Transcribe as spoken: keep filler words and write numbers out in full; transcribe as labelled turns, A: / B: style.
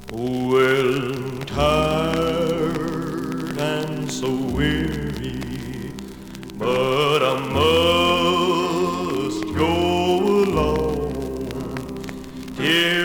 A: Well, I'm tired and so weary, but I must go along. Here